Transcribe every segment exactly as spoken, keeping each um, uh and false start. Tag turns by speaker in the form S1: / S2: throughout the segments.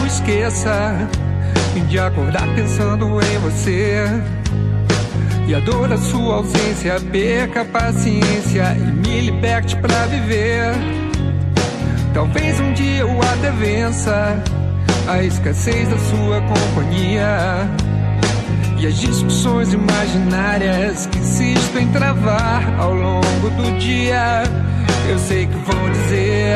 S1: esqueça de acordar pensando em você. E a dor da sua ausência perca a paciência e me liberte pra viver. Talvez um dia eu até vença a escassez da sua companhia e as discussões imaginárias que insisto em travar ao longo do dia. Eu sei que vão dizer: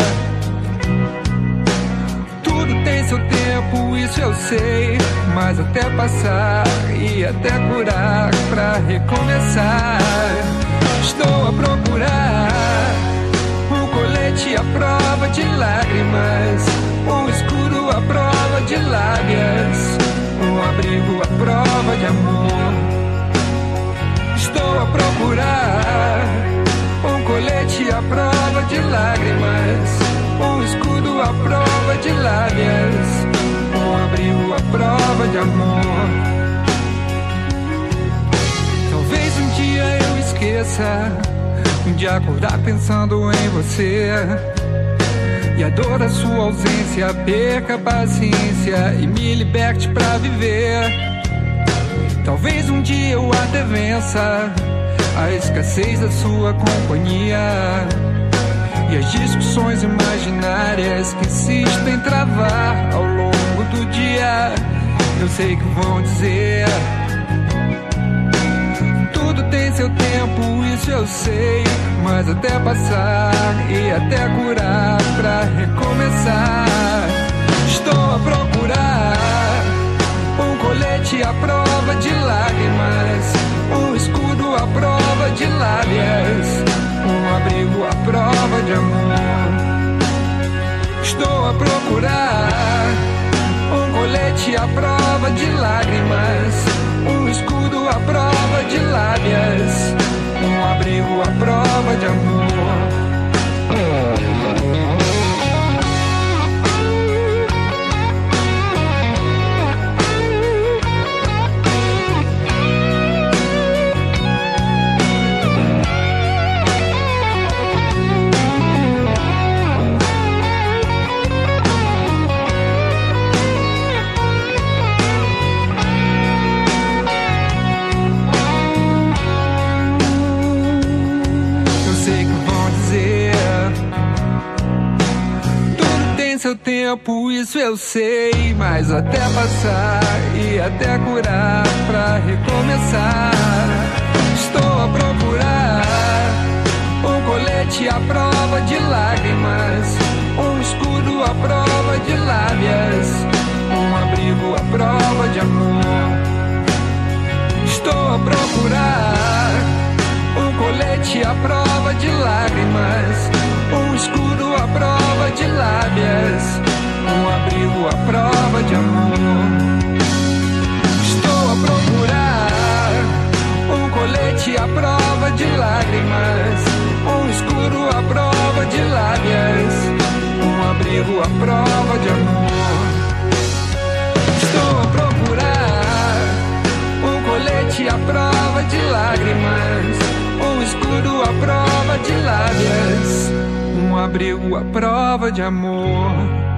S1: tudo tem seu tempo, isso eu sei, mas até passar e até curar pra recomeçar. Estou a procurar um colete à prova de lágrimas, um escudo à prova de lábias, um abrigo à prova de amor. Estou a procurar um colete à prova de lágrimas, um escudo à prova de lábias, um abrigo à prova de amor. Talvez um dia eu esqueça de acordar pensando em você, e a dor da sua ausência perca a paciência e me liberte pra viver. Talvez um dia eu até vença a escassez da sua companhia e as discussões imaginárias que insisto em travar ao longo do dia. Eu sei que vão dizer: tudo tem seu tempo, isso eu sei, mas até passar e até curar pra recomeçar. Estou a procurar um colete à prova de lágrimas, um escudo à prova de lábias, um abrigo à prova de amor. Estou a procurar um colete à prova de lágrimas, um escudo à prova de lábias, um abrigo à prova de amor. Seu tempo, isso eu sei, mas até passar e até curar pra recomeçar. Estou a procurar um colete à prova de lágrimas, um escudo à prova de lábias, um abrigo à prova de amor. Estou a procurar um colete à prova de lágrimas, um escudo à prova de lábias, um abrigo à prova de amor. Estou a procurar um colete à prova de lágrimas, um escudo à prova de lábias, um abrigo à prova de amor. Estou a procurar um colete à prova de lágrimas, um escudo à prova de lábias, um abrigo à prova de amor.